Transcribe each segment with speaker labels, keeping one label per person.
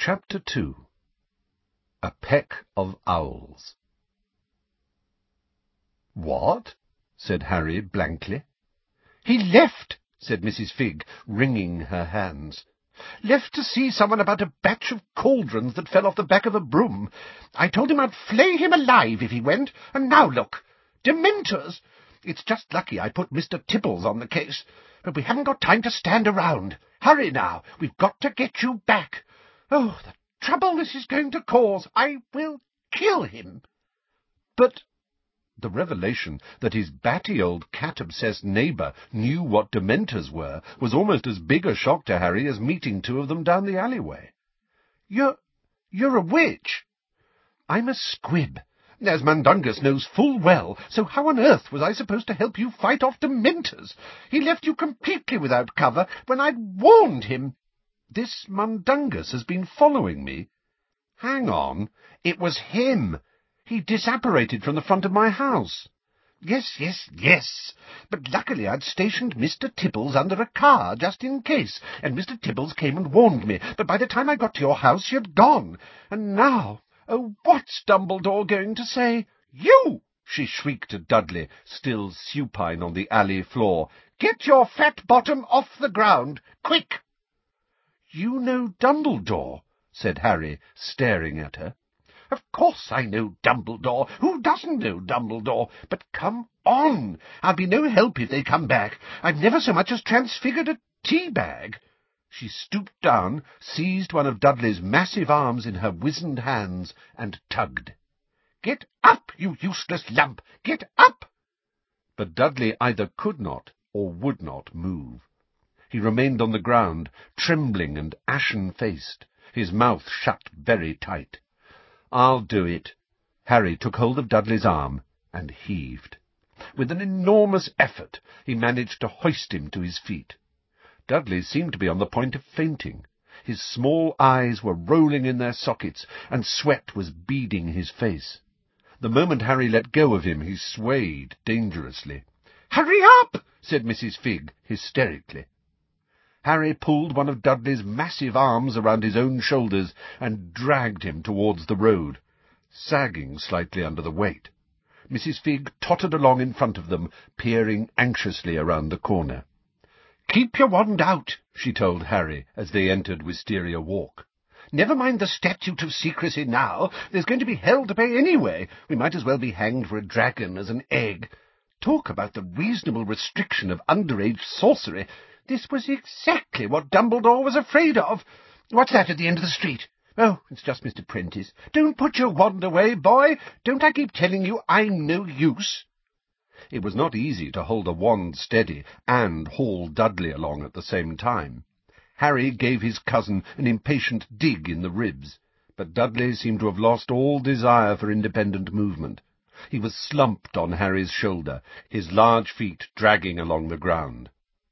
Speaker 1: Chapter 2. A Peck of Owls. "What?" said Harry blankly.
Speaker 2: "He left," said Mrs. Figg, wringing her hands. "Left to see someone about a batch of cauldrons that fell off the back of a broom. I told him I'd flay him alive if he went, and now look! Dementors! It's just lucky I put Mr. Tibbles on the case, but we haven't got time to stand around. Hurry now, we've got to get you back. Oh, the trouble this is going to cause! I will kill him."
Speaker 1: But the revelation that his batty old cat-obsessed neighbour knew what Dementors were was almost as big a shock to Harry as meeting two of them down the alleyway.
Speaker 2: You're a witch." "I'm a squib, as Mundungus knows full well, so how on earth was I supposed to help you fight off Dementors? He left you completely without cover when I'd warned him."
Speaker 1: "This Mundungus has been following me?" "Hang on, it was him. He disapparated from the front of my house."
Speaker 2: Yes, but luckily I'd stationed Mr. Tibbles under a car, just in case, and Mr. Tibbles came and warned me, but by the time I got to your house you'd gone. And now, oh, what's Dumbledore going to say?" "You!" she shrieked at Dudley, still supine on the alley floor. "Get your fat bottom off the ground, quick!"
Speaker 1: "You know Dumbledore?" said Harry, staring at her.
Speaker 2: "Of course I know Dumbledore. Who doesn't know Dumbledore? But come on. I'll be no help if they come back. I've never so much as transfigured a tea-bag."
Speaker 1: She stooped down, seized one of Dudley's massive arms in her wizened hands, and tugged.
Speaker 2: "Get up, you useless lump! Get up!"
Speaker 1: But Dudley either could not or would not move. He remained on the ground, trembling and ashen-faced, his mouth shut very tight. "I'll do it." Harry took hold of Dudley's arm and heaved. With an enormous effort he managed to hoist him to his feet. Dudley seemed to be on the point of fainting. His small eyes were rolling in their sockets, and sweat was beading his face. The moment Harry let go of him, he swayed dangerously.
Speaker 2: "Hurry up!" said Mrs. Figg hysterically.
Speaker 1: Harry pulled one of Dudley's massive arms around his own shoulders and dragged him towards the road, sagging slightly under the weight. Mrs. Figg tottered along in front of them, peering anxiously around the corner.
Speaker 2: "Keep your wand out," she told
Speaker 1: Harry as they entered Wisteria Walk.
Speaker 2: "Never mind the statute of secrecy now. There's going to be hell to pay anyway. We might as well be hanged for a dragon as an egg. Talk about the reasonable restriction of underage sorcery. This was exactly what Dumbledore was afraid of. What's that at the end of the street? Oh, it's just Mr. Prentice. Don't put your wand away, boy. Don't I keep telling you I'm no use?"
Speaker 1: It was not easy to hold a wand steady and haul Dudley along at the same time. Harry gave his cousin an impatient dig in the ribs, but Dudley seemed to have lost all desire for independent movement. He was slumped on Harry's shoulder, his large feet dragging along the ground.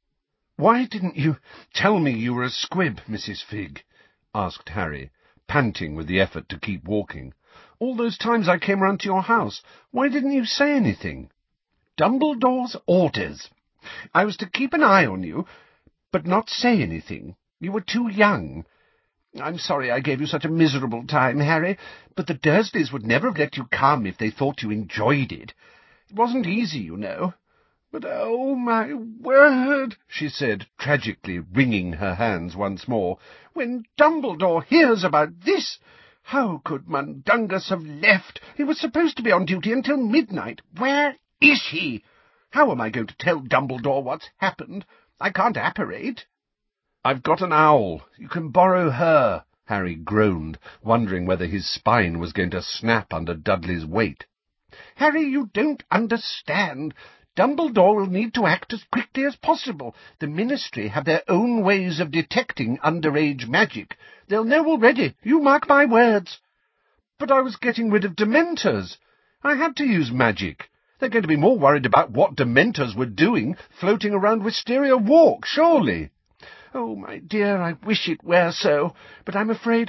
Speaker 2: "Why didn't you tell me you were a squib, Mrs. Figg?" asked Harry, panting with the effort to keep walking. "All those times I came round to your house, why didn't you say anything?" "Dumbledore's orders. I was to keep an eye on you, but not say anything. You were too young. I'm sorry I gave you such a miserable time, Harry, but the Dursleys would never have let you come if they thought you enjoyed it. It wasn't easy, you know. But, oh, my word," she said, tragically wringing her hands once more, "when Dumbledore hears about this, how could Mundungus have left? He was supposed to be on duty until midnight. Where is he? How am I going to tell Dumbledore what's happened? I can't apparate."
Speaker 1: "I've got an owl. You can borrow her," Harry groaned, wondering whether his spine was going to snap under Dudley's weight.
Speaker 2: "Harry, you don't understand. Dumbledore will need to act as quickly as possible. The Ministry have their own ways of detecting underage magic. They'll know already, you mark my words."
Speaker 1: "But I was getting rid of Dementors. I had to use magic. They're going to be more worried about what Dementors were doing floating around Wisteria Walk, surely."
Speaker 2: "Oh, my dear, I wish it were so, but I'm afraid—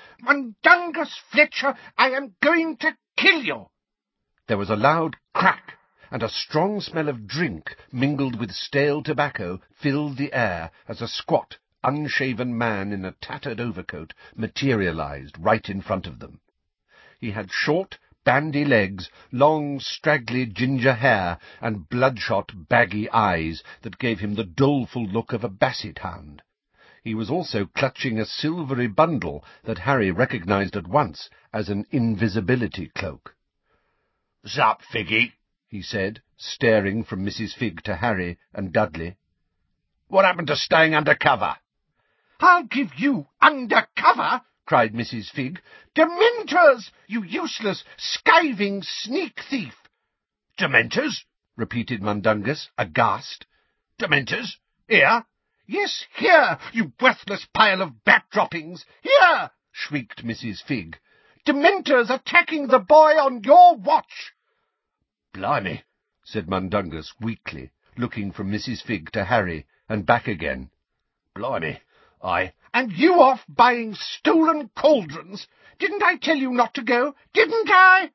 Speaker 2: Mundungus Fletcher, I am going to kill you!"
Speaker 1: There was a loud crack, and a strong smell of drink mingled with stale tobacco filled the air as a squat, unshaven man in a tattered overcoat materialized right in front of them. He had short, bandy legs, long, straggly ginger hair, and bloodshot, baggy eyes that gave him the doleful look of a basset hound. He was also clutching a silvery bundle that Harry recognized at once as an invisibility cloak.
Speaker 2: "Sup, Figgy?"
Speaker 1: he said, staring from Mrs. Figg to Harry and Dudley.
Speaker 2: "What happened to staying under cover?"
Speaker 3: "I'll give you under cover!" cried Mrs. Figg. "Dementors, you useless, skiving sneak thief!"
Speaker 2: "Dementors?" repeated Mundungus, aghast. "Dementors? Here?"
Speaker 3: "Yes, here, you worthless pile of bat-droppings! Here!" shrieked Mrs. Figg. "Dementors attacking the boy on your watch!"
Speaker 2: "Blimey,"
Speaker 1: said Mundungus weakly, looking from Mrs. Figg to Harry and back again.
Speaker 2: "Blimey,
Speaker 3: And you off buying stolen cauldrons! Didn't I tell you not to go? Didn't I?"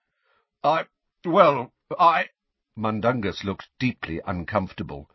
Speaker 1: Mundungus looked deeply uncomfortable.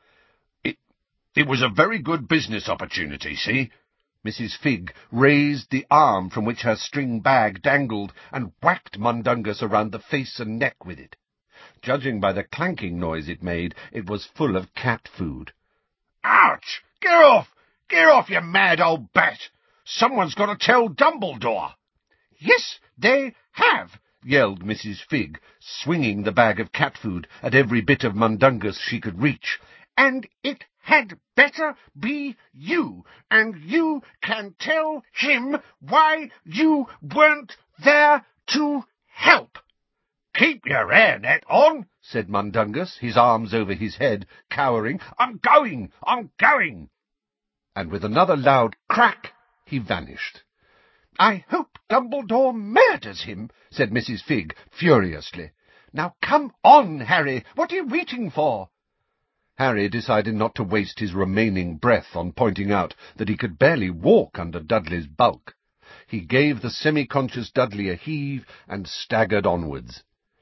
Speaker 2: It was a very good business opportunity, see?"
Speaker 1: Mrs. Figg raised the arm from which her string bag dangled and whacked Mundungus around the face and neck with it. Judging by the clanking noise it made, it was full of cat food.
Speaker 2: "Ouch! Get off! Get off, you mad old bat! Someone's got to tell Dumbledore!"
Speaker 3: "Yes, they have!"
Speaker 1: yelled Mrs. Figg, swinging the bag of cat food at every bit of Mundungus she could reach.
Speaker 3: "And it had better be you, and you can tell him why you weren't there to help."
Speaker 2: "Keep your hairnet on,"
Speaker 1: said Mundungus, his arms over his head, cowering.
Speaker 2: I'm going!
Speaker 1: And with another loud crack, he vanished.
Speaker 3: "I hope Dumbledore murders him," said Mrs. Figg furiously. "Now come on, Harry, what are you waiting for?"
Speaker 1: Harry decided not to waste his remaining breath on pointing out that he could barely walk under Dudley's bulk. He gave the semi-conscious Dudley a heave and staggered onwards.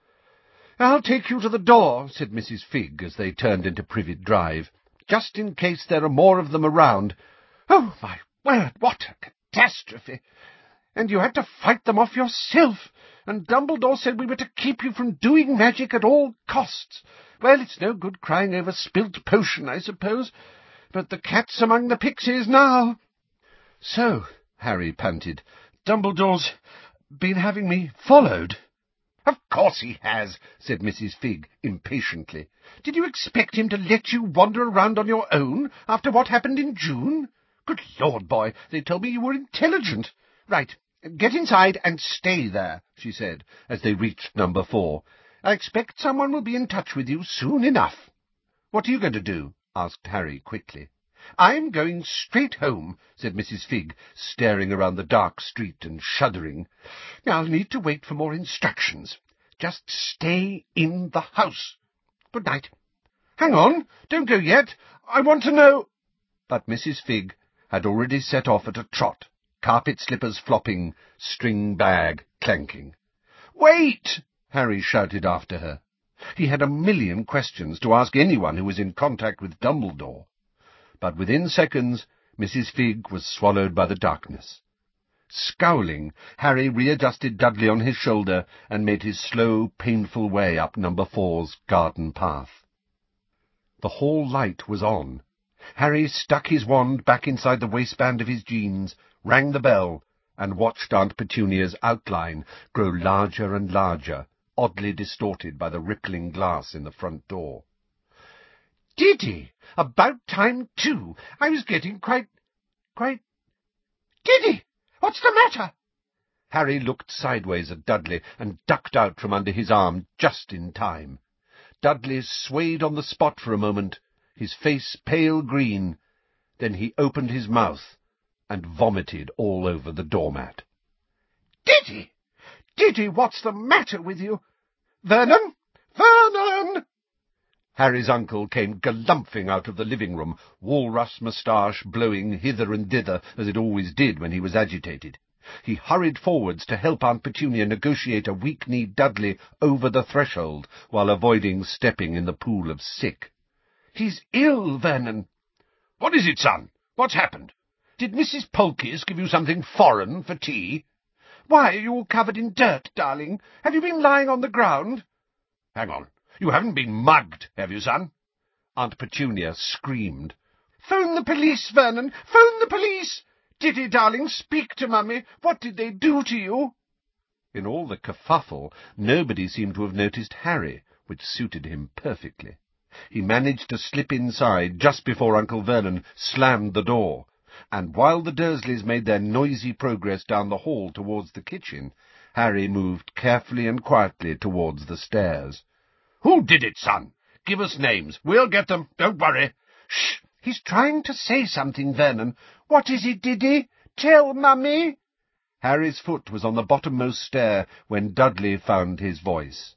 Speaker 3: "I'll take you to the door," said Mrs. Figg as they turned into Privet Drive, "just in case there are more of them around. Oh, my word, what a catastrophe! And you had to fight them off yourself, and Dumbledore said we were to keep you from doing magic at all costs. Well, it's no good crying over spilt potion, I suppose, but the cat's among the pixies now."
Speaker 1: "So," Harry panted, "Dumbledore's been having me followed?"
Speaker 3: "Of course he has," said Mrs. Figg impatiently. "Did you expect him to let you wander around on your own after what happened in June? Good Lord, boy, they told me you were intelligent. Right, get inside and stay there," she said, as they reached number 4. "I expect someone will be in touch with you soon enough."
Speaker 1: "What are you going to do?" asked Harry quickly.
Speaker 3: "I'm going straight home," said Mrs. Figg, staring around the dark street and shuddering. "I'll need to wait for more instructions. Just stay in the house. Good night. Hang on, don't go yet. I want to know—"
Speaker 1: But Mrs. Figg had already set off at a trot, carpet slippers flopping, string bag clanking.
Speaker 3: "Wait!"
Speaker 1: Harry shouted after her. He had a million questions to ask anyone who was in contact with Dumbledore. But within seconds, Mrs. Figg was swallowed by the darkness. Scowling, Harry readjusted Dudley on his shoulder and made his slow, painful way up number 4's garden path. The hall light was on. Harry stuck his wand back inside the waistband of his jeans, rang the bell, and watched Aunt Petunia's outline grow larger and larger, oddly distorted by the rippling glass in the front door.
Speaker 3: "Diddy! About time, too. I was getting quite... Diddy! What's the matter?"
Speaker 1: Harry looked sideways at Dudley and ducked out from under his arm just in time. Dudley swayed on the spot for a moment, his face pale green. Then he opened his mouth and vomited all over the doormat.
Speaker 3: "Diddy! Diddy, what's the matter with you? Vernon! Vernon!"
Speaker 1: Harry's uncle came galumphing out of the living-room, walrus moustache blowing hither and thither as it always did when he was agitated. He hurried forwards to help Aunt Petunia negotiate a weak-kneed Dudley over the threshold, while avoiding stepping in the pool of sick.
Speaker 3: "He's ill, Vernon."
Speaker 2: "What is it, son? What's happened?" Did Mrs. Polkies give you something foreign for tea? Why are you all covered in dirt, darling? Have you been lying on the ground? Hang on. You haven't been mugged, have you, son? Aunt Petunia screamed. Phone the police, Vernon! Phone the police! Diddy, darling, speak to Mummy. What did they do to you? In all the kerfuffle, nobody seemed to have noticed Harry, which suited him perfectly. He managed to slip inside just before Uncle Vernon slammed the door, and while the Dursleys made their noisy progress down the hall towards the kitchen, Harry moved carefully and quietly towards the stairs. Who did it, son? Give us names. We'll get them. Don't worry. Shh! He's trying to say something, Vernon. What is it, Diddy? Tell Mummy. Harry's foot was on the bottommost stair when Dudley found his voice.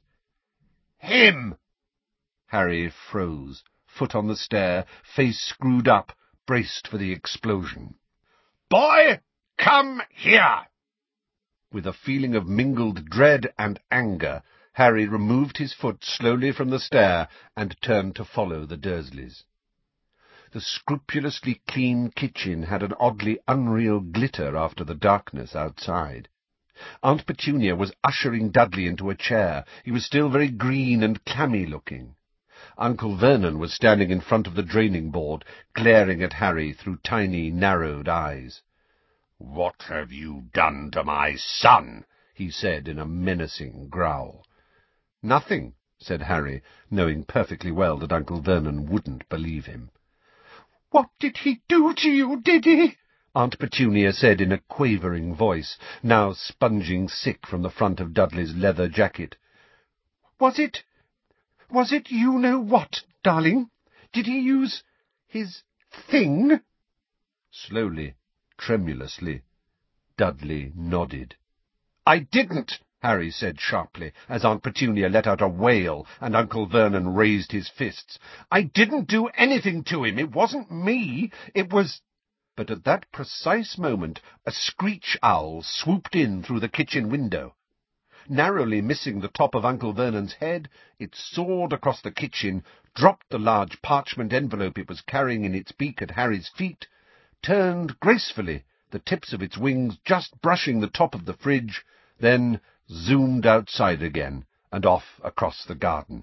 Speaker 2: Him! Harry froze, foot on the stair, face screwed up, braced for the explosion. Boy, come here! With a feeling of mingled dread and anger, Harry removed his foot slowly from the stair and turned to follow the Dursleys. The scrupulously clean kitchen had an oddly unreal glitter after the darkness outside. Aunt Petunia was ushering Dudley into a chair. He was still very green and clammy-looking. Uncle Vernon was standing in front of the draining board, glaring at Harry through tiny, narrowed eyes. "What have you done to my son?" he said in a menacing growl. "Nothing," said Harry, knowing perfectly well that Uncle Vernon wouldn't believe him. "What did he do to you, Diddy?" Aunt Petunia said in a quavering voice, now sponging sick from the front of Dudley's leather jacket. Was it you-know-what, darling? Did he use his thing?" Slowly, tremulously, Dudley nodded. "I didn't," Harry said sharply, as Aunt Petunia let out a wail and Uncle Vernon raised his fists. "I didn't do anything to him. It wasn't me. It was—" But at that precise moment a screech owl swooped in through the kitchen window. Narrowly missing the top of Uncle Vernon's head, it soared across the kitchen, dropped the large parchment envelope it was carrying in its beak at Harry's feet, turned gracefully, the tips of its wings just brushing the top of the fridge, then zoomed outside again and off across the garden.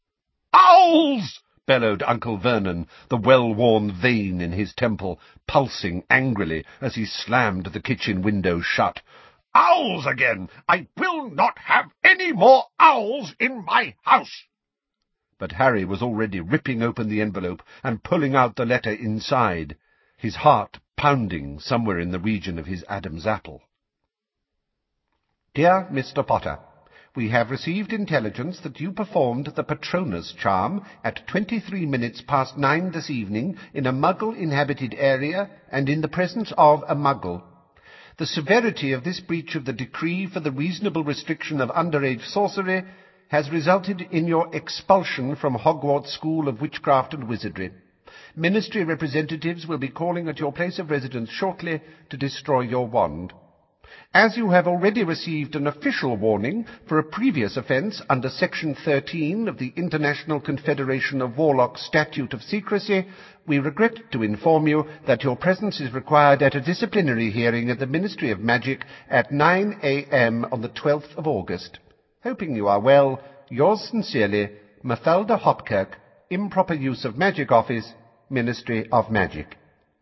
Speaker 2: "Owls!" bellowed Uncle Vernon, the well-worn vein in his temple pulsing angrily as he slammed the kitchen window shut. "Owls again! I will not have any more owls in my house!" But Harry was already ripping open the envelope and pulling out the letter inside, his heart pounding somewhere in the region of his Adam's apple. "Dear Mr. Potter, we have received intelligence that you performed the Patronus charm at 23 minutes past 9 this evening in a Muggle-inhabited area and in the presence of a Muggle. The severity of this breach of the decree for the reasonable restriction of underage sorcery has resulted in your expulsion from Hogwarts School of Witchcraft and Wizardry. Ministry representatives will be calling at your place of residence shortly to destroy your wand. As you have already received an official warning for a previous offence under Section 13 of the International Confederation of Warlocks Statute of Secrecy, we regret to inform you that your presence is required at a disciplinary hearing at the Ministry of Magic at 9 a.m. on the 12th of August. Hoping you are well, yours sincerely, Mafalda Hopkirk, Improper Use of Magic Office, Ministry of Magic.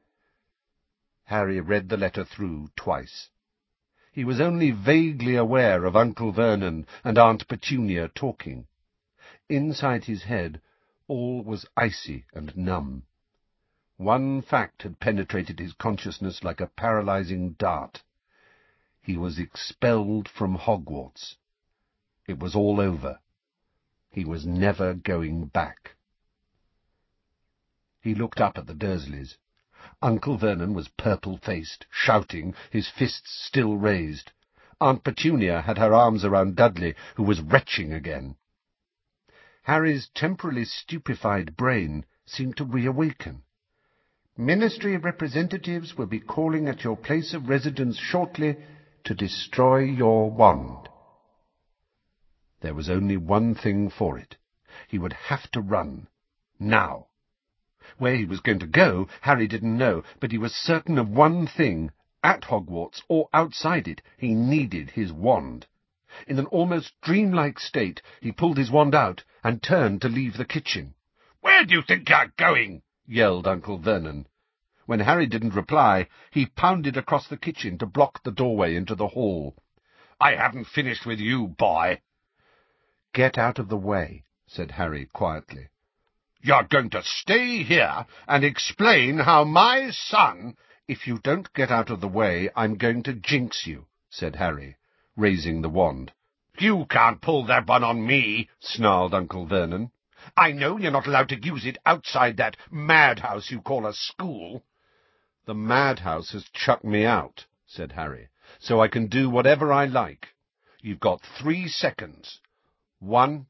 Speaker 2: Harry read the letter through twice. He was only vaguely aware of Uncle Vernon and Aunt Petunia talking. Inside his head, all was icy and numb. One fact had penetrated his consciousness like a paralyzing dart. He was expelled from Hogwarts. It was all over. He was never going back. He looked up at the Dursleys. Uncle Vernon was purple-faced, shouting, his fists still raised. Aunt Petunia had her arms around Dudley, who was retching again. Harry's temporarily stupefied brain seemed to reawaken. Ministry representatives will be calling at your place of residence shortly to destroy your wand. There was only one thing for it. He would have to run. Now.
Speaker 3: Where he was going to go, Harry didn't know, but he was certain of one thing. At Hogwarts, or outside it, he needed his wand. In an almost dreamlike state, he pulled his wand out and turned to leave the kitchen.
Speaker 2: "Where do you think you're going?"
Speaker 3: yelled Uncle Vernon. When Harry didn't reply, he pounded across the kitchen to block the doorway into the hall.
Speaker 2: "I haven't finished with you, boy."
Speaker 3: "Get out of the way," said Harry quietly.
Speaker 2: "You're going to stay here and explain how my son—"
Speaker 3: "If you don't get out of the way, I'm going to jinx you," said Harry, raising the wand.
Speaker 2: "You can't pull that one on me,"
Speaker 3: snarled Uncle Vernon.
Speaker 2: "I know you're not allowed to use it outside that madhouse you call a school."
Speaker 3: "The madhouse has chucked me out," said Harry, "so I can do whatever I like. You've got 3 seconds. 1,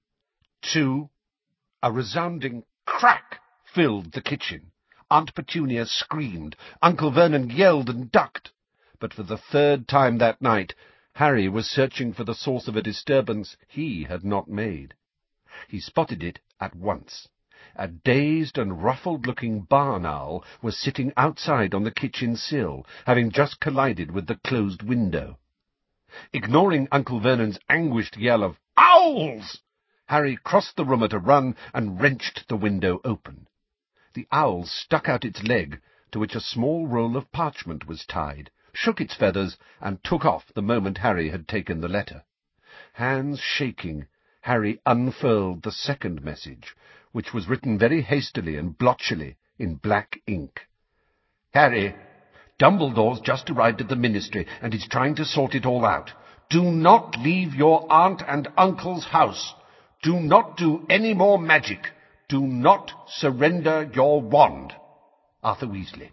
Speaker 3: 2... A resounding crack filled the kitchen. Aunt Petunia screamed. Uncle Vernon yelled and ducked. But for the 3rd time that night, Harry was searching for the source of a disturbance he had not made. He spotted it at once. A dazed and ruffled-looking barn owl was sitting outside on the kitchen sill, having just collided with the closed window. Ignoring Uncle Vernon's anguished yell of "Owls!" Harry crossed the room at a run and wrenched the window open. The owl stuck out its leg, to which a small roll of parchment was tied, shook its feathers, and took off the moment Harry had taken the letter. Hands shaking, Harry unfurled the second message, which was written very hastily and blotchily in black ink. "Harry, Dumbledore's just arrived at the Ministry and is trying to sort it all out. Do not leave your aunt and uncle's house. Do not do any more magic. Do not surrender your wand. Arthur Weasley."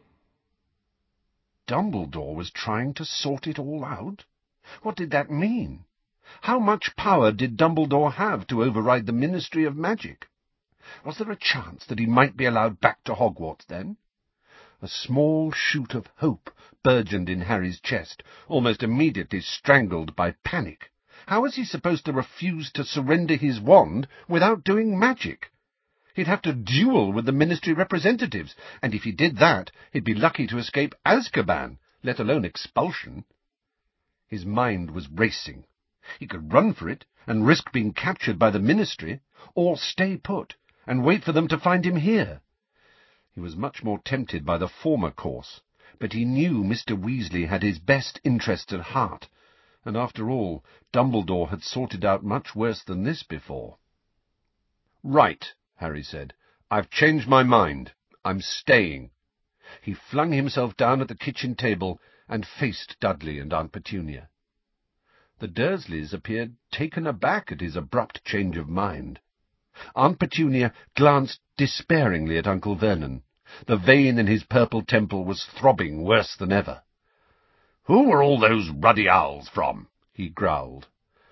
Speaker 3: Dumbledore was trying to sort it all out? What did that mean? How much power did Dumbledore have to override the Ministry of Magic? Was there a chance that he might be allowed back to Hogwarts, then? A small shoot of hope burgeoned in Harry's chest, almost immediately strangled by panic. How was he supposed to refuse to surrender his wand without doing magic? He'd have to duel with the Ministry representatives, and if he did that, he'd be lucky to escape Azkaban, let alone expulsion. His mind was racing. He could run for it and risk being captured by the Ministry, or stay put and wait for them to find him here. He was much more tempted by the former course, but he knew Mr. Weasley had his best interests at heart, and after all, Dumbledore had sorted out much worse than this before. "Right," Harry said. "I've changed my mind. I'm staying." He flung himself down at the kitchen table and faced Dudley and Aunt Petunia. The Dursleys appeared taken aback at his abrupt change of mind. Aunt Petunia glanced despairingly at Uncle Vernon. The vein in his purple temple was throbbing worse than ever.
Speaker 2: "Who were all those ruddy owls from?"
Speaker 3: he growled.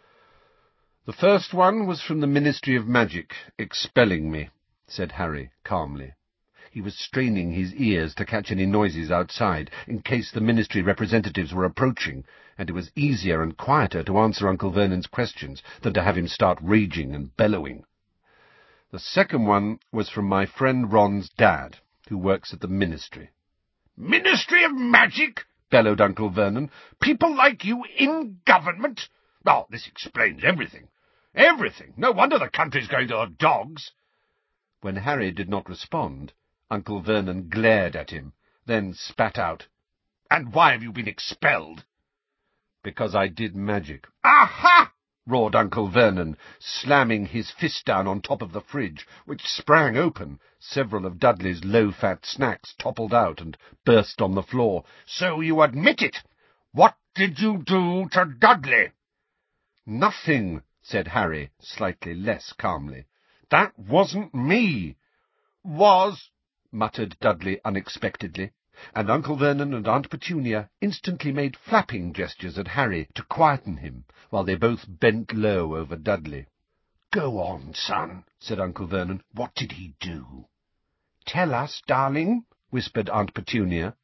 Speaker 3: "The first one was from the Ministry of Magic, expelling me," said Harry calmly. He was straining his ears to catch any noises outside, in case the Ministry representatives were approaching, and it was easier and quieter to answer Uncle Vernon's questions than to have him start raging and bellowing. "The second one was from my friend Ron's dad, who works at the Ministry."
Speaker 2: "Ministry of Magic?" bellowed Uncle Vernon. "People like you in government? Oh, this explains everything. Everything. No wonder the country's going to the dogs."
Speaker 3: When Harry did not respond, Uncle Vernon glared at him, then spat out,
Speaker 2: "And why have you been expelled?"
Speaker 3: "Because I did magic."
Speaker 2: "Aha!"
Speaker 3: roared Uncle Vernon, slamming his fist down on top of the fridge, which sprang open. Several of Dudley's low-fat snacks toppled out and burst on the floor.
Speaker 2: "So you admit it. What did you do to Dudley?"
Speaker 3: "Nothing," said Harry, slightly less calmly. "That wasn't me."
Speaker 2: "Was,"
Speaker 3: muttered Dudley unexpectedly, and Uncle Vernon and Aunt Petunia instantly made flapping gestures at Harry to quieten him, while they both bent low over Dudley.
Speaker 2: "Go on, son," said Uncle Vernon. "What did he do?"
Speaker 3: "Tell us, darling," whispered Aunt Petunia.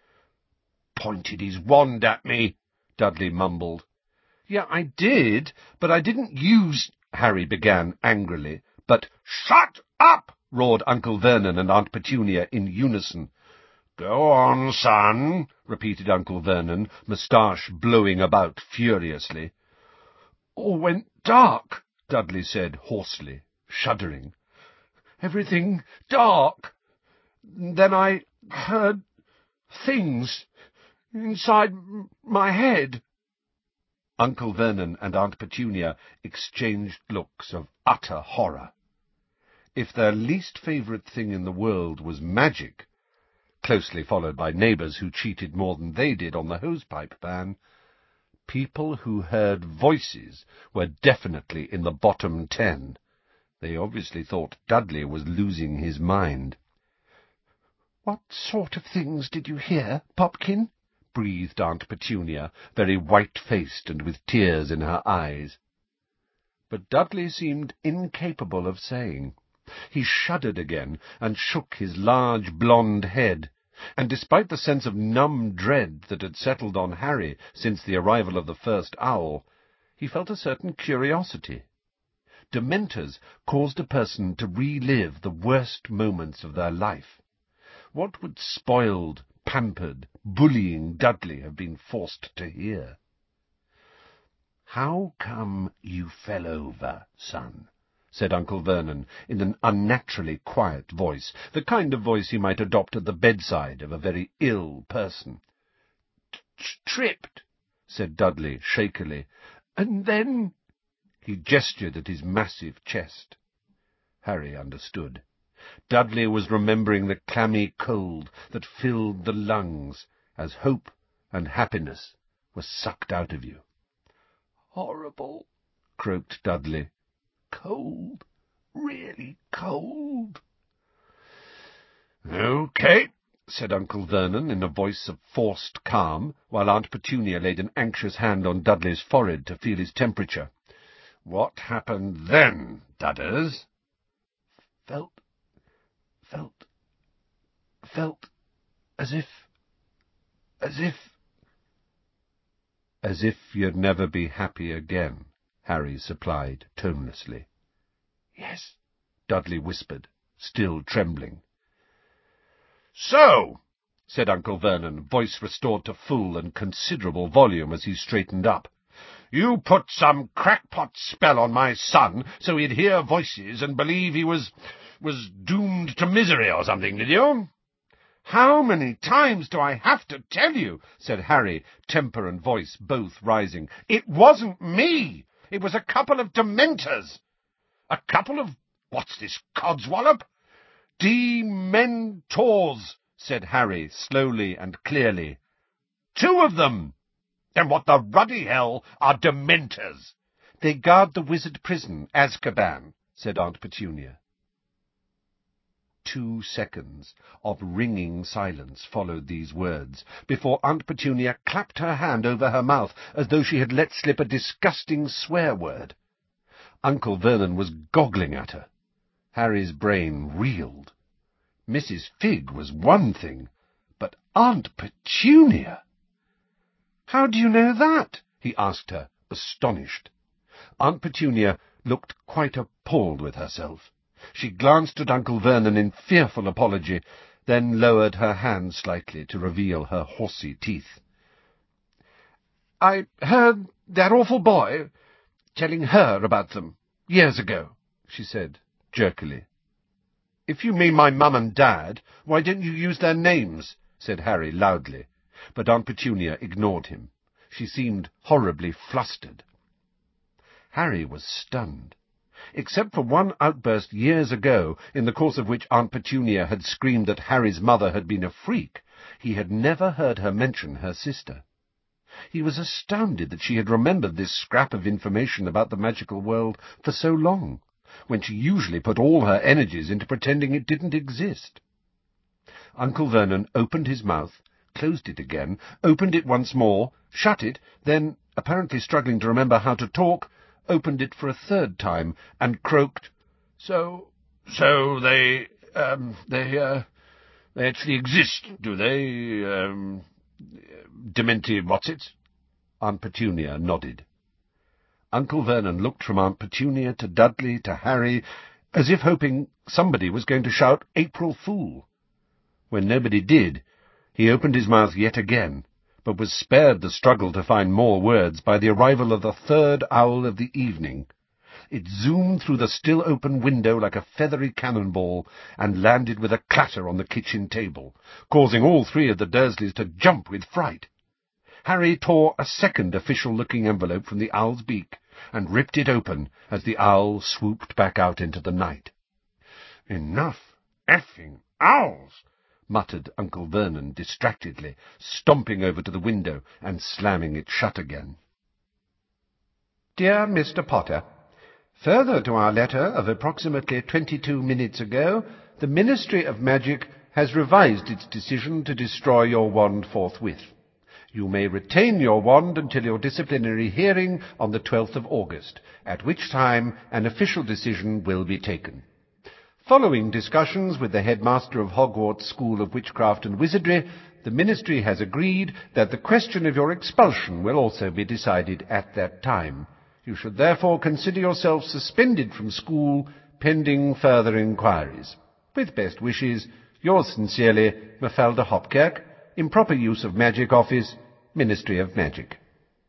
Speaker 2: "Pointed his wand at me," Dudley mumbled.
Speaker 3: "Yeah, I did, but I didn't use—" Harry began angrily, but—
Speaker 2: "Shut up!"
Speaker 1: roared Uncle Vernon and Aunt Petunia in unison.
Speaker 2: "Go on, son," repeated Uncle Vernon, moustache blowing about furiously.
Speaker 3: "All went dark," Dudley said hoarsely, shuddering. "Everything dark. Then I heard things inside my head."
Speaker 1: Uncle Vernon and Aunt Petunia exchanged looks of utter horror. If their least favourite thing in the world was magic, closely followed by neighbours who cheated more than they did on the hosepipe ban, people who heard voices were definitely in the bottom 10. They obviously thought Dudley was losing his mind.
Speaker 3: "What sort of things did you hear, Popkin?"
Speaker 1: breathed Aunt Petunia, very white-faced and with tears in her eyes. But Dudley seemed incapable of saying. He shuddered again and shook his large blonde head, and despite the sense of numb dread that had settled on Harry since the arrival of the first owl, he felt a certain curiosity. Dementors caused a person to relive the worst moments of their life. What would spoiled, pampered, bullying Dudley have been forced to hear? "How come you fell over, son?" said Uncle Vernon, in an unnaturally quiet voice, the kind of voice he might adopt at the bedside of a very ill person.
Speaker 3: "Tripped," said Dudley shakily, "and then—"
Speaker 1: He gestured at his massive chest. Harry understood. Dudley was remembering the clammy cold that filled the lungs as hope and happiness were sucked out of you.
Speaker 3: "Horrible,"
Speaker 1: croaked Dudley.
Speaker 3: "Cold, really cold."
Speaker 2: "OK," said Uncle Vernon in a voice of forced calm, while Aunt Petunia laid an anxious hand on Dudley's forehead to feel his temperature. "What happened then, Dudders?"
Speaker 3: Felt as if...
Speaker 1: "As if you'd never be happy again," Harry supplied tonelessly.
Speaker 3: "Yes,"
Speaker 1: Dudley whispered, still trembling.
Speaker 2: "So," said Uncle Vernon, voice restored to full and considerable volume as he straightened up, "you put some crackpot spell on my son so he'd hear voices and believe he was doomed to misery or something, did you?"
Speaker 3: "How many times do I have to tell you,"
Speaker 1: said Harry, temper and voice both rising.
Speaker 3: "It wasn't me. It was a couple of Dementors."
Speaker 2: "A couple of... what's this, codswallop?"
Speaker 3: "Dementors," said Harry, slowly and clearly.
Speaker 2: "2 of them! Then what the ruddy hell are Dementors?"
Speaker 1: "They guard the wizard prison, Azkaban," said Aunt Petunia. 2 seconds of ringing silence followed these words, before Aunt Petunia clapped her hand over her mouth as though she had let slip a disgusting swear-word. Uncle Vernon was goggling at her. Harry's brain reeled. Mrs. Figg was one thing, but Aunt Petunia— "How do you know that?" he asked her, astonished. Aunt Petunia looked quite appalled with herself. She glanced at Uncle Vernon in fearful apology, then lowered her hand slightly to reveal her horsey teeth. "I heard that awful boy telling her about them years ago," she said jerkily. "If you mean my mum and dad, why don't you use their names?" said Harry loudly, but Aunt Petunia ignored him. She seemed horribly flustered. Harry was stunned. Except for one outburst years ago, in the course of which Aunt Petunia had screamed that Harry's mother had been a freak, he had never heard her mention her sister. He was astounded that she had remembered this scrap of information about the magical world for so long, when she usually put all her energies into pretending it didn't exist. Uncle Vernon opened his mouth, closed it again, opened it once more, shut it, then, apparently struggling to remember how to talk, opened it for a 3rd time, and croaked, So they actually exist, do they, Demented what's-it?" Aunt Petunia nodded. Uncle Vernon looked from Aunt Petunia to Dudley to Harry,
Speaker 2: as if hoping somebody was going to shout April Fool. When nobody did, he opened his mouth yet again, but was spared the struggle to find more words by the arrival of the third owl of the evening. It zoomed through the still-open window like a feathery cannonball and landed with a clatter on the kitchen table, causing all three of the Dursleys to jump with fright. Harry tore a second official-looking envelope from the owl's beak and ripped it open as the owl swooped back out into the night. "Enough effing owls!" muttered Uncle Vernon distractedly, stomping over to the window and slamming it shut again. Dear Mr. Potter, further to our letter of approximately 22 minutes ago, the Ministry of Magic has revised its decision to destroy your wand forthwith. You may retain your wand until your disciplinary hearing on the 12th of August, at which time an official decision will be taken. Following discussions with the headmaster of Hogwarts School of Witchcraft and Wizardry, the Ministry has agreed that the question of your expulsion will also be decided at that time. You should therefore consider yourself suspended from school pending further inquiries. With best wishes, yours sincerely, Mafalda Hopkirk, Improper Use of Magic Office, Ministry of Magic.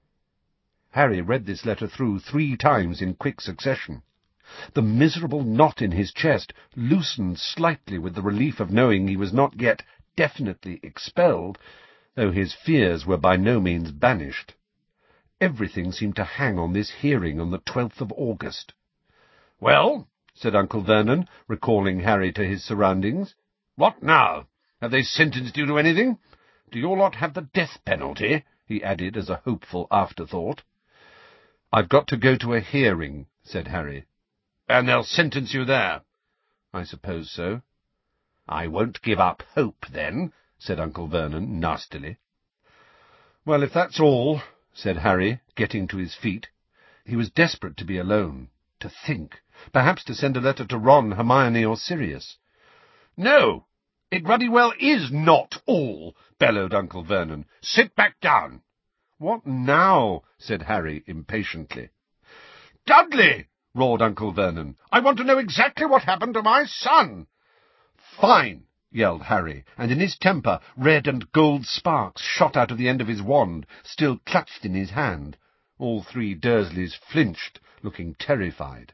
Speaker 2: Harry read this letter through 3 times in quick succession. The miserable knot in his chest loosened slightly with the relief of knowing he was not yet definitely expelled, though his fears were by no means banished. Everything seemed to hang on this hearing on the 12th of August. "Well," said Uncle Vernon, recalling Harry to his surroundings, "what now? Have they sentenced you to anything? Do your lot have the death penalty?" he added as a hopeful afterthought. "I've got to go to a hearing," said Harry. "And they'll sentence you there?" "I suppose so." "I won't give up hope, then," said Uncle Vernon nastily. "Well, if that's all," said Harry, getting to his feet. He was desperate to be alone, to think, perhaps to send a letter to Ron, Hermione, or Sirius. "No, it ruddy well is not all," bellowed Uncle Vernon. "Sit back down." "What now?" said Harry impatiently. "Dudley!" roared Uncle Vernon. "I want to know exactly what happened to my son." "Fine!" yelled Harry, and in his temper red and gold sparks shot out of the end of his wand, still clutched in his hand. All 3 Dursleys flinched, looking terrified.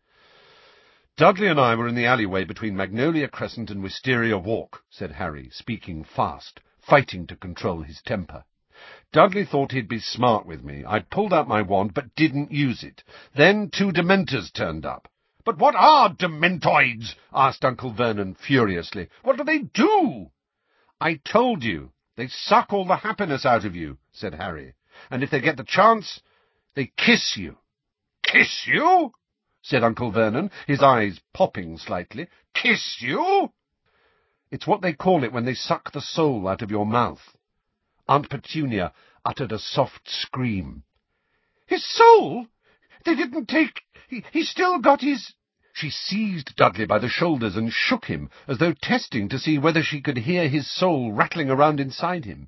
Speaker 2: "Dudley and I were in the alleyway between Magnolia Crescent and Wisteria Walk," said Harry, speaking fast, fighting to control his temper. "Dudley thought he'd be smart with me. I'd pulled out my wand, but didn't use it. Then 2 Dementors turned up." "But what are Dementoids?" asked Uncle Vernon furiously. "What do they do?" "I told you. They suck all the happiness out of you," said Harry. "And if they get the chance, they kiss you." "Kiss you?" said Uncle Vernon, his eyes popping slightly. "Kiss you?" "It's what they call it when they suck the soul out of your mouth." Aunt Petunia uttered a soft scream. "His soul? They didn't take... He's still got his..." She seized Dudley by the shoulders and shook him, as though testing to see whether she could hear his soul rattling around inside him.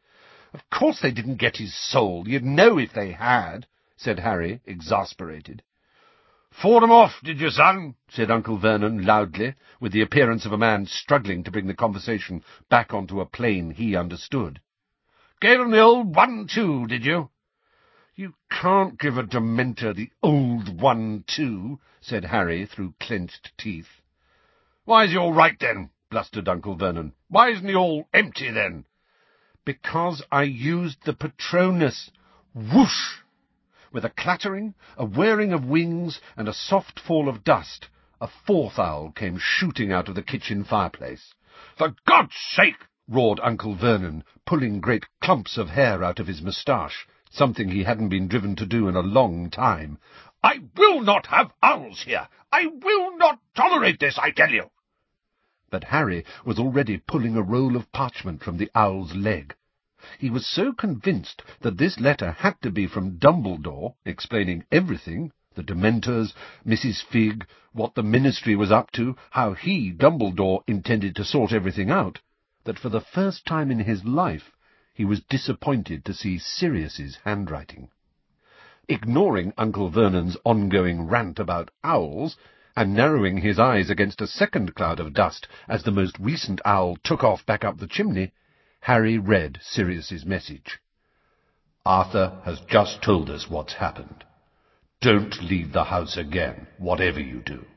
Speaker 2: "Of course they didn't get his soul. You'd know if they had," said Harry, exasperated. "Fought 'em off, did you, son?" said Uncle Vernon loudly, with the appearance of a man struggling to bring the conversation back onto a plane he understood. "Gave 'em the old 1-2, did you?" "You can't give a Dementor the old 1-2, said Harry through clenched teeth. "Why is he all right, then?" blustered Uncle Vernon. "Why isn't he all empty, then?" "Because I used the Patronus." Whoosh! With a clattering, a whirring of wings, and a soft fall of dust, a 4th owl came shooting out of the kitchen fireplace. "For God's sake!" roared Uncle Vernon, pulling great clumps of hair out of his moustache, something he hadn't been driven to do in a long time. "I will not have owls here! I will not tolerate this, I tell you!" But Harry was already pulling a roll of parchment from the owl's leg. He was so convinced that this letter had to be from Dumbledore, explaining everything, the Dementors, Mrs. Fig, what the Ministry was up to, how he, Dumbledore, intended to sort everything out, that for the first time in his life he was disappointed to see Sirius's handwriting. Ignoring Uncle Vernon's ongoing rant about owls,
Speaker 1: and narrowing his eyes against a second cloud of dust as the most recent owl took off back up the chimney, Harry read Sirius's message. "Arthur has just told us what's happened. Don't leave the house again, whatever you do."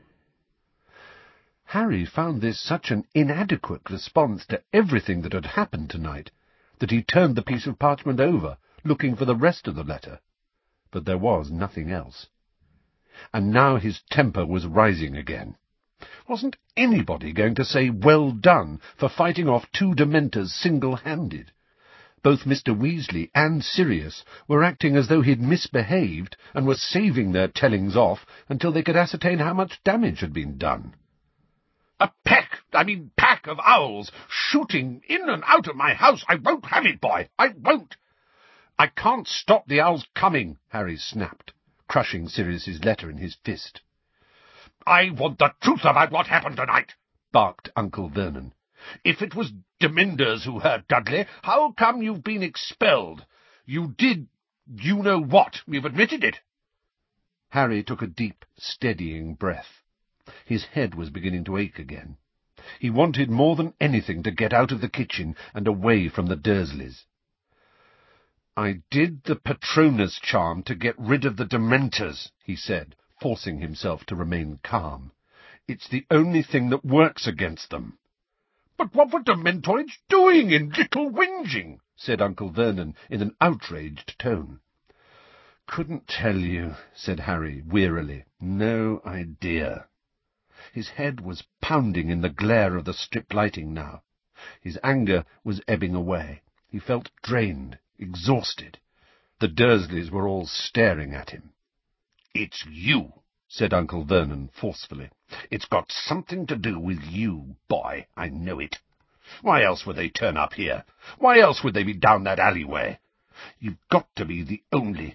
Speaker 1: Harry found this such an inadequate response to everything that had happened tonight that he turned the piece of parchment over, looking for the rest of the letter. But there was nothing else. And now his temper was rising again. Wasn't anybody going to say well done for fighting off 2 Dementors single-handed? Both Mr. Weasley and Sirius were acting as though he'd misbehaved and were saving their tellings off until they could ascertain how much damage had been done.
Speaker 2: "A pack of owls shooting in and out of my house. I won't have it, boy. I won't."
Speaker 1: "I can't stop the owls coming," Harry snapped, crushing Sirius's letter in his fist.
Speaker 2: "I want the truth about what happened tonight,"
Speaker 1: barked Uncle Vernon.
Speaker 2: "If it was Demenders who hurt Dudley, how come you've been expelled? You did you-know-what. You've admitted it."
Speaker 1: Harry took a deep, steadying breath. His head was beginning to ache again. He wanted more than anything to get out of the kitchen and away from the Dursleys. "I did the Patronus charm to get rid of the Dementors," he said, forcing himself to remain calm. "It's the only thing that works against them."
Speaker 2: "But what were Dementoids doing in Little Whinging?"
Speaker 1: said Uncle Vernon in an outraged tone. "Couldn't tell you," said Harry wearily. "No idea." His head was pounding in the glare of the strip lighting now. His anger was ebbing away. He felt drained, exhausted. The Dursleys were all staring at him.
Speaker 2: "It's you," said Uncle Vernon forcefully. "It's got something to do with you, boy. I know it. Why else would they turn up here? Why else would they be down that alleyway? You've got to be the only...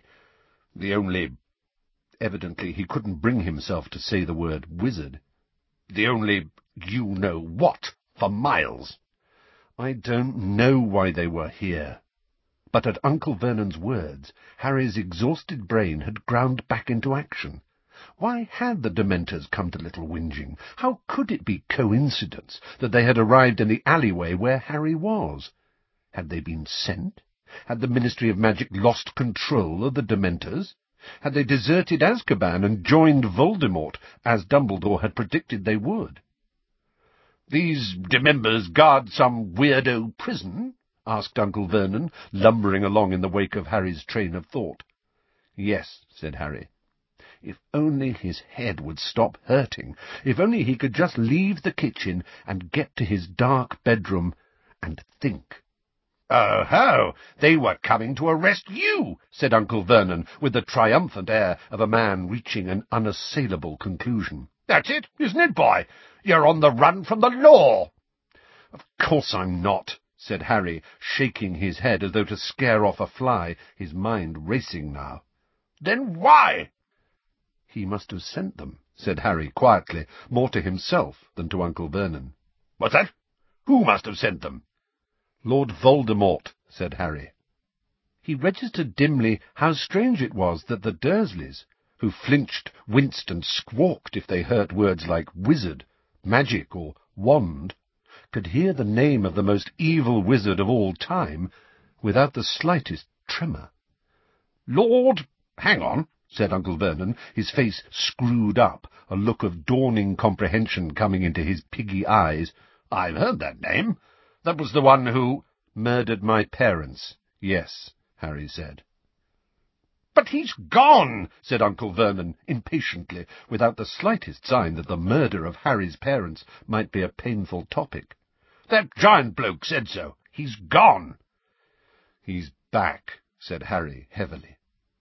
Speaker 1: Evidently he couldn't bring himself to say the word wizard.
Speaker 2: The only you-know-what for miles."
Speaker 1: "I don't know why they were here." But at Uncle Vernon's words, Harry's exhausted brain had ground back into action. Why had the Dementors come to Little Whinging? How could it be coincidence that they had arrived in the alleyway where Harry was? Had they been sent? Had the Ministry of Magic lost control of the Dementors? Had they deserted Azkaban and joined Voldemort, as Dumbledore had predicted they would?
Speaker 2: "These Demembers guard some weirdo prison?" asked Uncle Vernon, lumbering along in the wake of Harry's train of thought.
Speaker 1: "Yes," said Harry. If only his head would stop hurting. If only he could just leave the kitchen and get to his dark bedroom and think.
Speaker 2: "Oh-ho! They were coming to arrest you," said Uncle Vernon, with the triumphant air of a man reaching an unassailable conclusion. "That's it, isn't it, boy? You're on the run from the law."
Speaker 1: "Of course I'm not," said Harry, shaking his head as though to scare off a fly, his mind racing now.
Speaker 2: "Then why?"
Speaker 1: "He must have sent them," said Harry quietly, more to himself than to Uncle Vernon.
Speaker 2: "What's that? Who must have sent them?"
Speaker 1: "Lord Voldemort," said Harry. He registered dimly how strange it was that the Dursleys, who flinched, winced, and squawked if they heard words like wizard, magic, or wand, could hear the name of the most evil wizard of all time without the slightest tremor.
Speaker 2: "Lord... hang on,"
Speaker 1: said Uncle Vernon, his face screwed up, a look of dawning comprehension coming into his piggy eyes.
Speaker 2: "I've heard that name. That was the one who—"
Speaker 1: "Murdered my parents, yes," Harry said.
Speaker 2: "But he's gone,"
Speaker 1: said Uncle Vernon, impatiently, without the slightest sign that the murder of Harry's parents might be a painful topic.
Speaker 2: "That giant bloke said so. He's gone."
Speaker 1: "He's back," said Harry heavily.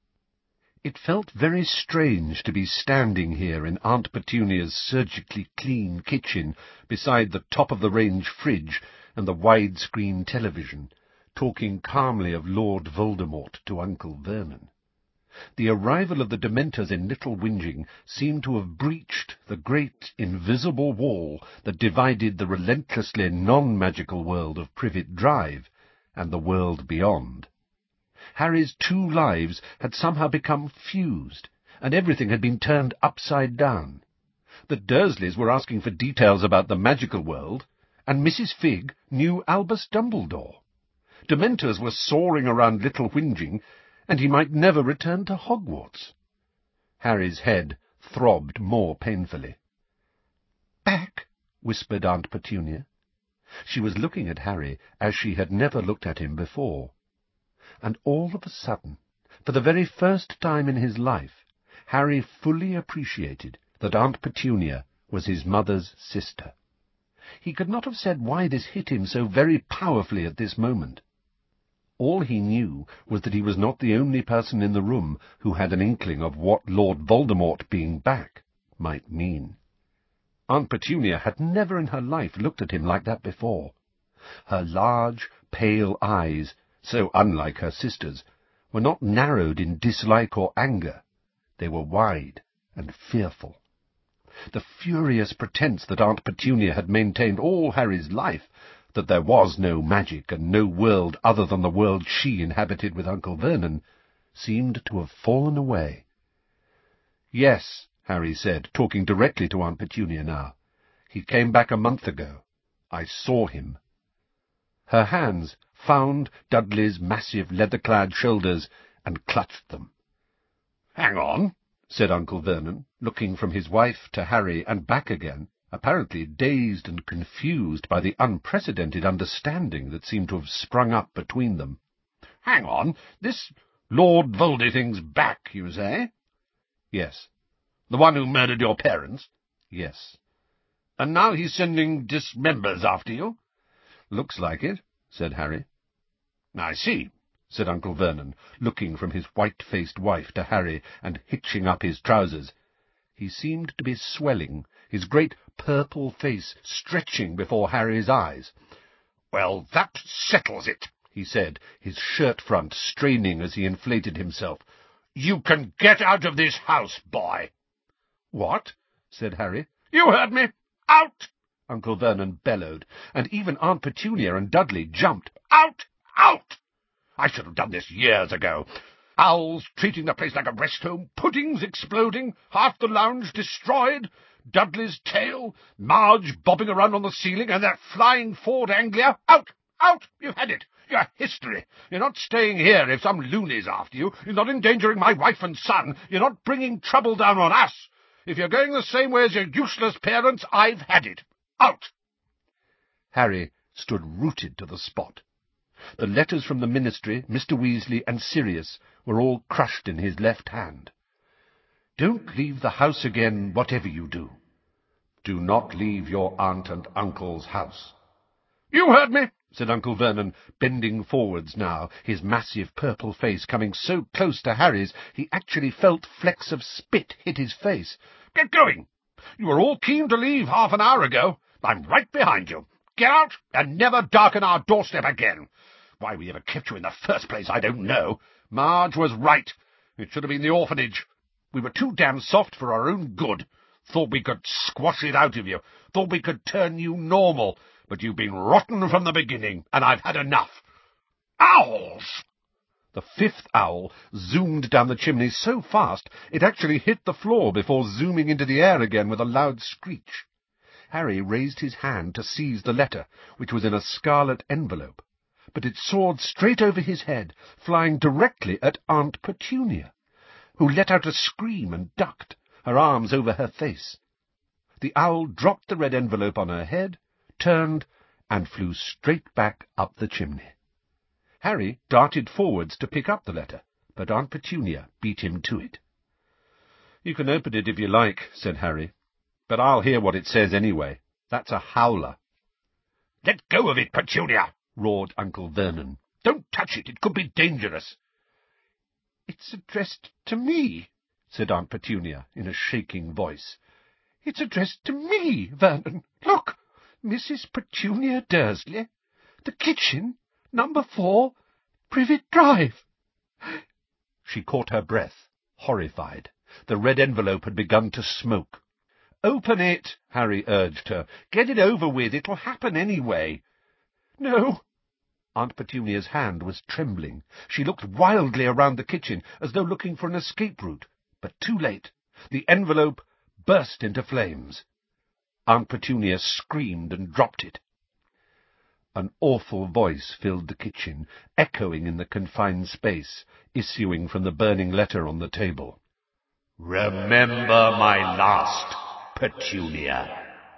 Speaker 1: It felt very strange to be standing here in Aunt Petunia's surgically clean kitchen, beside the top-of-the-range fridge and the widescreen television, talking calmly of Lord Voldemort to Uncle Vernon. The arrival of the Dementors in Little Whinging seemed to have breached the great invisible wall that divided the relentlessly non-magical world of Privet Drive and the world beyond. Harry's 2 lives had somehow become fused, and everything had been turned upside down.
Speaker 3: The Dursleys were asking for details about the magical world, and Mrs. Figg knew Albus Dumbledore. Dementors were soaring around Little Whinging, and he might never return to Hogwarts. Harry's head throbbed more painfully. "Back," whispered Aunt Petunia. She was looking at Harry as she had never looked at him before. And all of a sudden, for the very first time in his life, Harry fully appreciated that Aunt Petunia was his mother's sister. He could not have said why this hit him so very powerfully at this moment. All he knew was that he was not the only person in the room who had an inkling of what Lord Voldemort being back might mean. Aunt Petunia had never in her life looked at him like that before. Her large, pale eyes, so unlike her sister's, were not narrowed in dislike or anger. They were wide and fearful. The furious pretense that Aunt Petunia had maintained all Harry's life, that there was no magic and no world other than the world she inhabited with Uncle Vernon, seemed to have fallen away. "Yes," Harry said, talking directly to Aunt Petunia now. "He came back a month ago. I saw him." Her hands found Dudley's massive leather-clad shoulders and clutched them. "Hang on," said Uncle Vernon, looking from his wife to Harry and back again, apparently dazed and confused by the unprecedented understanding that seemed to have sprung up between them. "Hang on, this Lord Voldy-thing's back, you say?" "Yes." "The one who murdered your parents?" "Yes." "And now he's sending dismembers after you?" "Looks like it," said Harry. "I see," said Uncle Vernon, looking from his white-faced wife to Harry and hitching up his trousers. He seemed to be swelling, his great purple face stretching before Harry's eyes. "Well, that settles it," he said, his shirt-front straining as he inflated himself. "You can get out of this house, boy." "What?" said Harry. "You heard me. Out!" Uncle Vernon bellowed, and even Aunt Petunia and Dudley jumped. "Out! Out! I should have done this years ago. Owls treating the place like a rest home, puddings exploding, half the lounge destroyed, Dudley's tail, Marge bobbing around on the ceiling, and that flying Ford Anglia. Out! Out! You've had it. You're history. You're not staying here if some loony's after you. You're not endangering my wife and son. You're not bringing trouble down on us. If you're going the same way as your useless parents, I've had it. Out!" Harry stood rooted to the spot. The letters from the Ministry, Mr. Weasley, and Sirius were all crushed in his left hand. "Don't leave the house again, whatever you do. Do not leave your aunt and uncle's house." "You heard me," said Uncle Vernon, bending forwards now, his massive purple face coming so close to Harry's he actually felt flecks of spit hit his face. "Get going. You were all keen to leave half an hour ago. I'm right behind you. Get out and never darken our doorstep again. Why we ever kept you in the first place, I don't know. Marge was right. It should have been the orphanage. We were too damn soft for our own good. Thought we could squash it out of you. Thought we could turn you normal. But you've been rotten from the beginning, and I've had enough. Owls!" The fifth owl zoomed down the chimney so fast it actually hit the floor before zooming into the air again with a loud screech. Harry raised his hand to seize the letter, which was in a scarlet envelope, but it soared straight over his head, flying directly at Aunt Petunia, who let out a scream and ducked, her arms over her face. The owl dropped the red envelope on her head, turned, and flew straight back up the chimney. Harry darted forwards to pick up the letter, but Aunt Petunia beat him to it. "You can open it if you like," said Harry, "but I'll hear what it says anyway. That's a howler." "Let go of it, Petunia!" roared Uncle Vernon. "Don't touch it. It could be dangerous." "It's addressed to me," said Aunt Petunia in a shaking voice. "It's addressed to me, Vernon. Look! Mrs. Petunia Dursley, the kitchen, number 4, Privet Drive." She caught her breath, horrified. The red envelope had begun to smoke. "Open it," Harry urged her. "Get it over with. It'll happen anyway." "No." Aunt Petunia's hand was trembling. She looked wildly around the kitchen, as though looking for an escape route, but too late. The envelope burst into flames. Aunt Petunia screamed and dropped it. An awful voice filled the kitchen, echoing in the confined space, issuing from the burning letter on the table.
Speaker 1: "Remember my last, Petunia."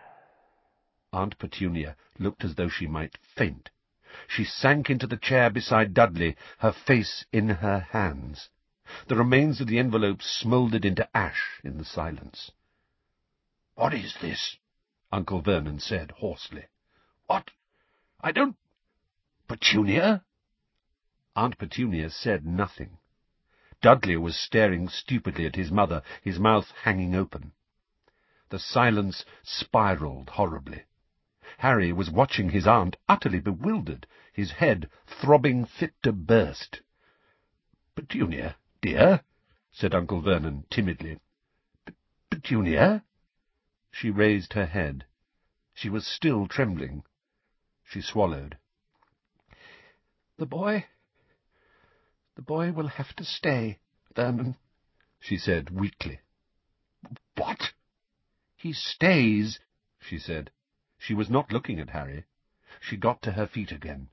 Speaker 3: Aunt Petunia looked as though she might faint. She sank into the chair beside Dudley, her face in her hands. The remains of the envelope smouldered into ash in the silence.
Speaker 2: "What is this?"
Speaker 3: Uncle Vernon said hoarsely.
Speaker 2: "What? I don't— Petunia?"
Speaker 3: Aunt Petunia said nothing. Dudley was staring stupidly at his mother, his mouth hanging open. The silence spiraled horribly. Harry was watching his aunt, utterly bewildered, his head throbbing fit to burst.
Speaker 2: "Petunia, dear?" said Uncle Vernon timidly. "Petunia?"
Speaker 3: She raised her head. She was still trembling. She swallowed.
Speaker 2: The boy will have to stay, Vernon," she said weakly. "What?"
Speaker 3: "He stays," she said. She was not looking at Harry. She got to her feet again.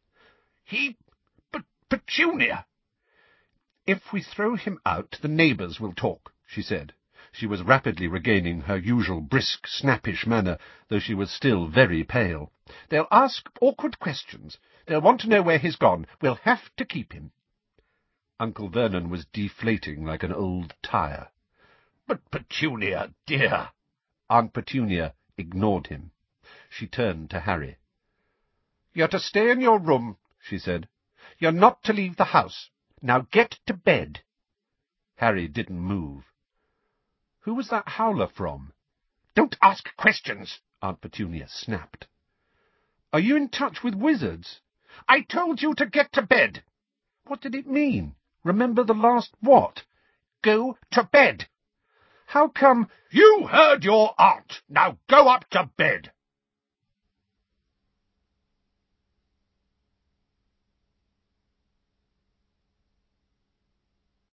Speaker 2: But Petunia!"
Speaker 3: "If we throw him out, the neighbours will talk," she said. She was rapidly regaining her usual brisk, snappish manner, though she was still very pale. "They'll ask awkward questions. They'll want to know where he's gone. We'll have to keep him." Uncle Vernon was deflating like an old tyre.
Speaker 2: "But Petunia, dear—"
Speaker 3: Aunt Petunia ignored him. She turned to Harry. "You're to stay in your room," she said. "You're not to leave the house. Now get to bed." Harry didn't move. "Who was that howler from?"
Speaker 2: "Don't ask questions,"
Speaker 3: Aunt Petunia snapped. "Are you in touch with wizards?"
Speaker 2: "I told you to get to bed."
Speaker 3: What did it mean? Remember the last what?
Speaker 2: "Go to bed."
Speaker 3: How come—
Speaker 2: "You heard your aunt. Now go up to bed."